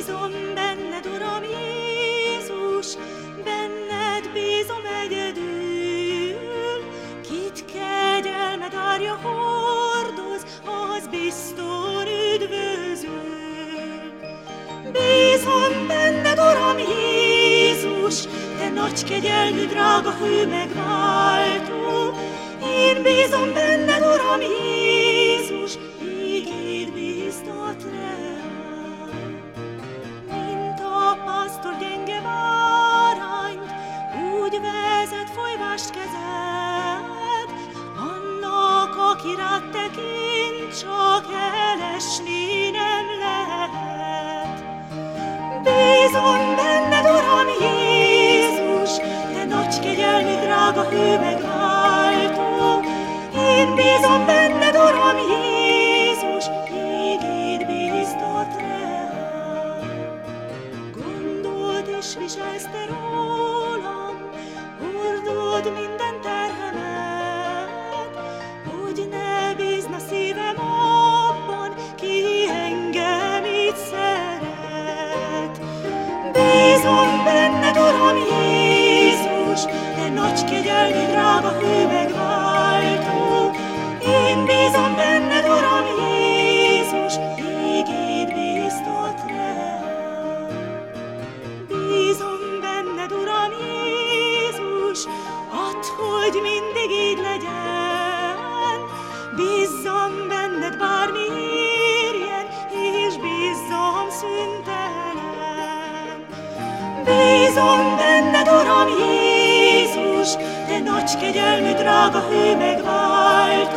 Bízom benned, Uram Jézus, benned bízom egyedül. Kit kegyelmed árja hordoz, az bizton üdvözül. Bízom benned, Uram Jézus, te nagy kegyelmű, drága hő megváltó. Én bízom benned, Uram Jézus, ígéd bíztat reám. Mint a pásztor gyenge bárányt, úgy vezet folyvást kezed, annak, aki rád tekint, csak elesni nem lehet. Bízom benned, Uram Jézus, te nagy kegyelmű, drága hő megváltó. Én bízom benned, Uram Jézus, ígéd bíztat reám. Gondold és viselsz te rólam, hordod minden terhemet, hogy ne bízna szívem abban, ki engem így szeret. Bízom benned, Uram Jézus, te nagy kegyelmű, drága hő megváltó. Én bízom benned, Uram Jézus, ígéd bíztat reám. Bízom benned, Uram Jézus, add, hogy mindig így legyen. Bízzam benned, bármi érjen, és bízzam szüntelen. Bízom benned, Uram Jézus, te nagy kegyelmű, drága hő megváltó.